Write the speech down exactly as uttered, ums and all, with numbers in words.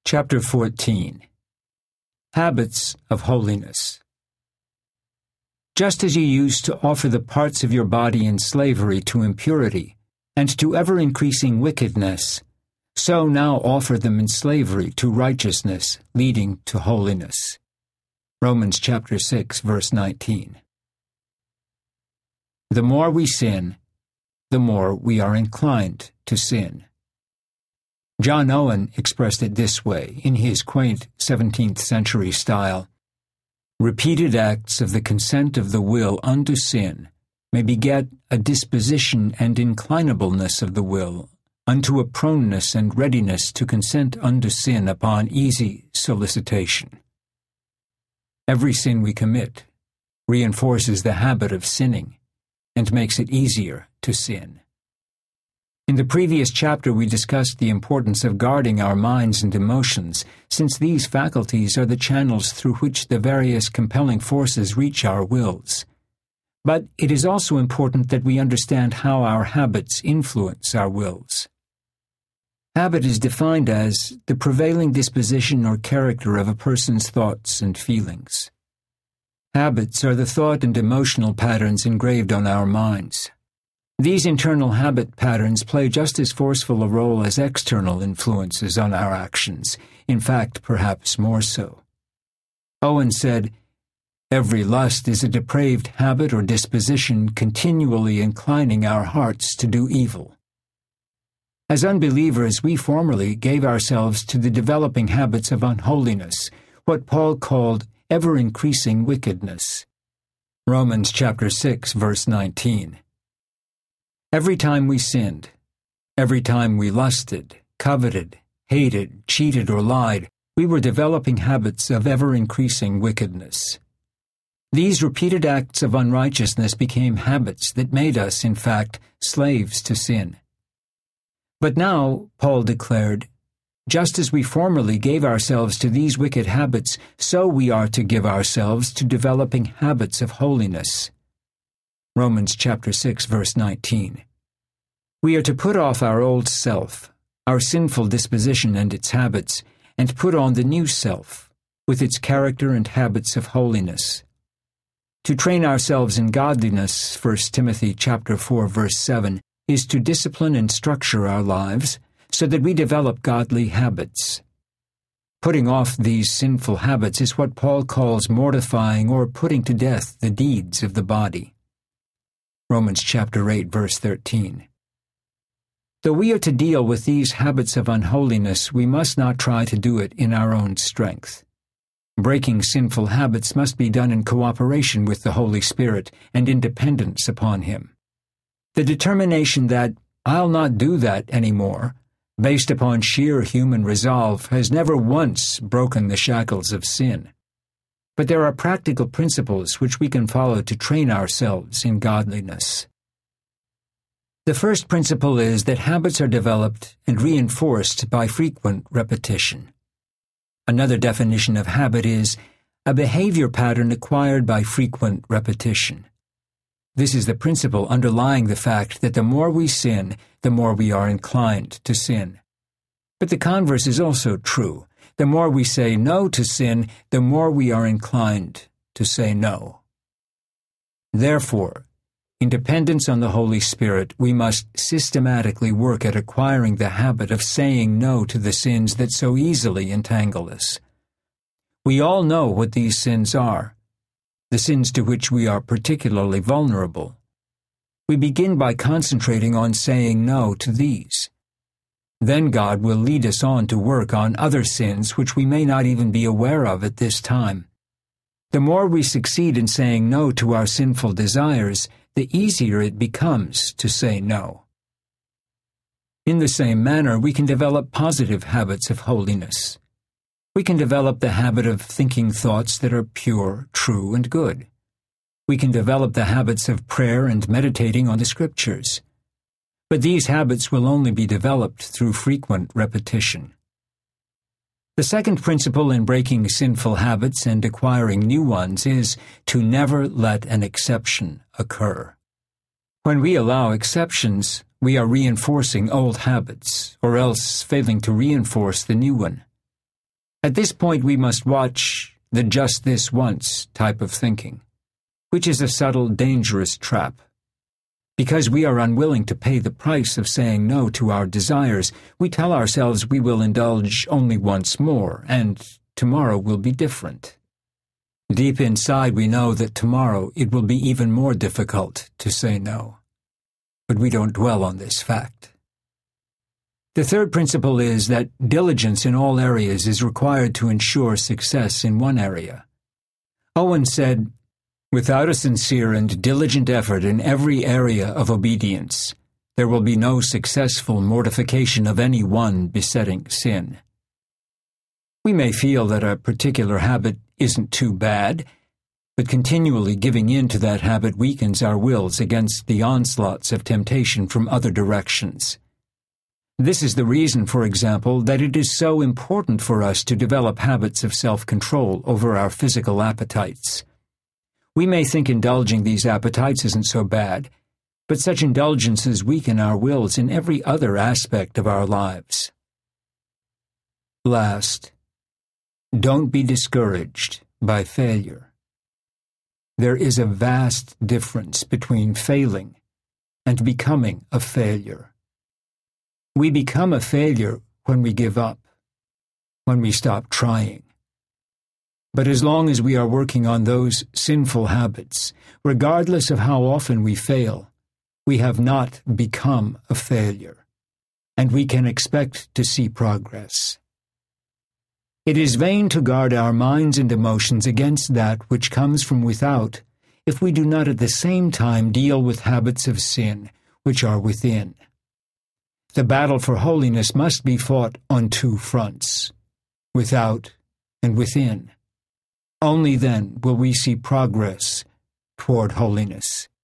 Chapter fourteen. Habits of Holiness. Just as you used to offer the parts of your body in slavery to impurity and to ever-increasing wickedness, so now offer them in slavery to righteousness, leading to holiness. Romans chapter six, verse nineteen. The more we sin, the more we are inclined to sin. John Owen expressed it this way in his quaint seventeenth century style: repeated acts of the consent of the will unto sin may beget a disposition and inclinableness of the will unto a proneness and readiness to consent unto sin upon easy solicitation. Every sin we commit reinforces the habit of sinning and makes it easier to sin. In the previous chapter, we discussed the importance of guarding our minds and emotions, since these faculties are the channels through which the various compelling forces reach our wills. But it is also important that we understand how our habits influence our wills. Habit is defined as the prevailing disposition or character of a person's thoughts and feelings. Habits are the thought and emotional patterns engraved on our minds. These internal habit patterns play just as forceful a role as external influences on our actions, in fact, perhaps more so. Owen said, "Every lust is a depraved habit or disposition continually inclining our hearts to do evil." As unbelievers, we formerly gave ourselves to the developing habits of unholiness, what Paul called ever-increasing wickedness. Romans chapter six, verse nineteen. Every time we sinned, every time we lusted, coveted, hated, cheated, or lied, we were developing habits of ever-increasing wickedness. These repeated acts of unrighteousness became habits that made us, in fact, slaves to sin. But now, Paul declared, just as we formerly gave ourselves to these wicked habits, so we are to give ourselves to developing habits of holiness. Romans chapter six, verse nineteen. We are to put off our old self, our sinful disposition and its habits, and put on the new self, with its character and habits of holiness. To train ourselves in godliness, First Timothy chapter four, verse seven, is to discipline and structure our lives so that we develop godly habits. Putting off these sinful habits is what Paul calls mortifying or putting to death the deeds of the body. Romans chapter eight, verse thirteen. Though we are to deal with these habits of unholiness, we must not try to do it in our own strength. Breaking sinful habits must be done in cooperation with the Holy Spirit and in dependence upon Him. The determination that I'll not do that anymore, based upon sheer human resolve, has never once broken the shackles of sin. But there are practical principles which we can follow to train ourselves in godliness. The first principle is that habits are developed and reinforced by frequent repetition. Another definition of habit is a behavior pattern acquired by frequent repetition. This is the principle underlying the fact that the more we sin, the more we are inclined to sin. But the converse is also true. The more we say no to sin, the more we are inclined to say no. Therefore, in dependence on the Holy Spirit, we must systematically work at acquiring the habit of saying no to the sins that so easily entangle us. We all know what these sins are, the sins to which we are particularly vulnerable. We begin by concentrating on saying no to these. Then God will lead us on to work on other sins which we may not even be aware of at this time. The more we succeed in saying no to our sinful desires, the easier it becomes to say no. In the same manner, we can develop positive habits of holiness. We can develop the habit of thinking thoughts that are pure, true, and good. We can develop the habits of prayer and meditating on the Scriptures. But these habits will only be developed through frequent repetition. The second principle in breaking sinful habits and acquiring new ones is to never let an exception occur. When we allow exceptions, we are reinforcing old habits, or else failing to reinforce the new one. At this point, we must watch the just this once type of thinking, which is a subtle, dangerous trap. Because we are unwilling to pay the price of saying no to our desires, we tell ourselves we will indulge only once more, and tomorrow will be different. Deep inside, we know that tomorrow it will be even more difficult to say no. But we don't dwell on this fact. The third principle is that diligence in all areas is required to ensure success in one area. Owen said, "Without a sincere and diligent effort in every area of obedience, there will be no successful mortification of any one besetting sin." We may feel that a particular habit isn't too bad, but continually giving in to that habit weakens our wills against the onslaughts of temptation from other directions. This is the reason, for example, that it is so important for us to develop habits of self-control over our physical appetites. We may think indulging these appetites isn't so bad, but such indulgences weaken our wills in every other aspect of our lives. Last, don't be discouraged by failure. There is a vast difference between failing and becoming a failure. We become a failure when we give up, when we stop trying. But as long as we are working on those sinful habits, regardless of how often we fail, we have not become a failure, and we can expect to see progress. It is vain to guard our minds and emotions against that which comes from without if we do not at the same time deal with habits of sin which are within. The battle for holiness must be fought on two fronts, without and within. Only then will we see progress toward holiness.